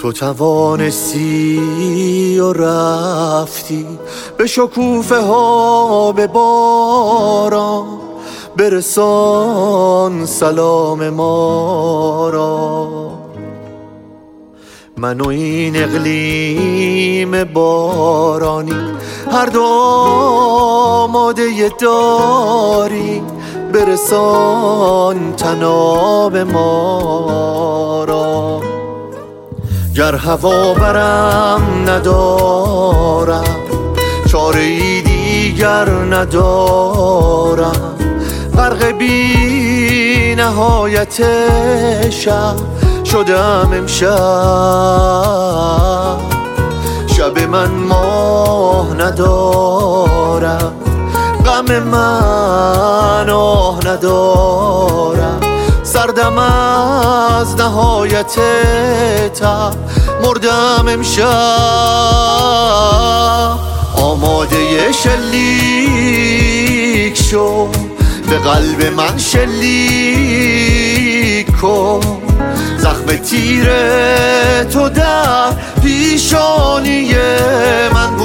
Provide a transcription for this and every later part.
تو توانستی و رفتی به شکوفه ها به باران، برسان سلام ما را. من و این اقلیم بارانی هر دو آماده داری، برسان طناب ما را. گر هوا برم ندارم، چاره ای دیگر ندارم، غرق بی نهایت شب شدم امشب. شب من ماه ندارم، غم من آه ندارم، سردم از نهایت تب مردم امشب. آماده شلیک شو، به قلب من شلیک کن، زخم تیر تو در پیشانی من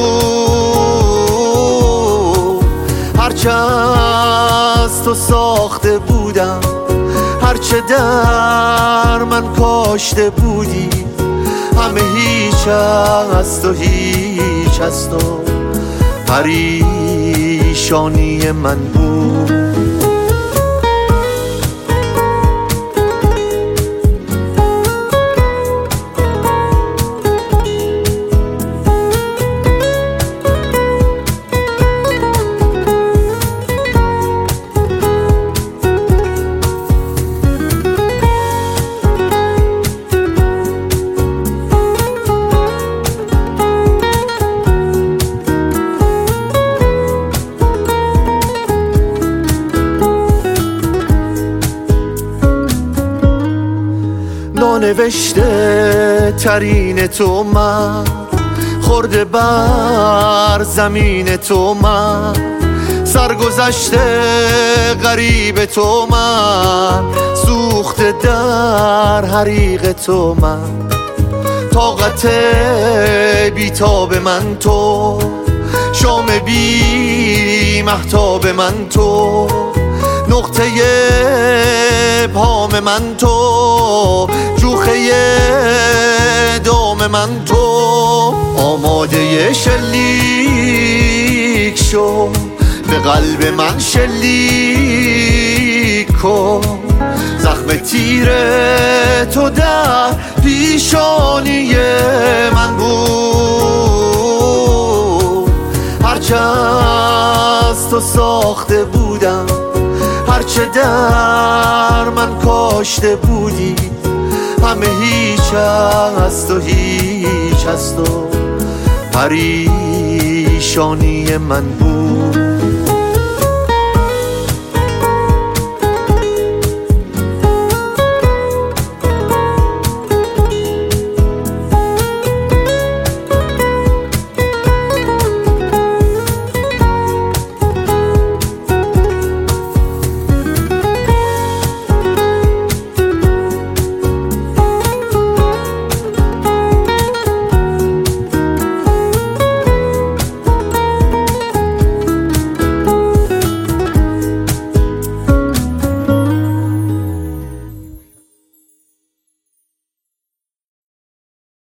بود. هرچه از تو ساخته بودم، هرچه در من کاشته بودی، همه هیچ از تو، هیچ از تو پریشانی من بود. نوشته ترین تو من، خورده بر زمین تو من، سرگذشته غریب تو من، سوخته در حریق تو من، طاقت بیتاب من تو، شام بی مهتاب من تو، نقطه ابهام من تو، جوخه دام من تو. آماده شلیک شو، به قلب من شلیک کن، زخم تیر تو در پیشانی من بود. هرچه از تو ساخته بودم، هرچه در من کاشته بودی، همه هیچ از تو، هیچ از تو پریشانی من بود.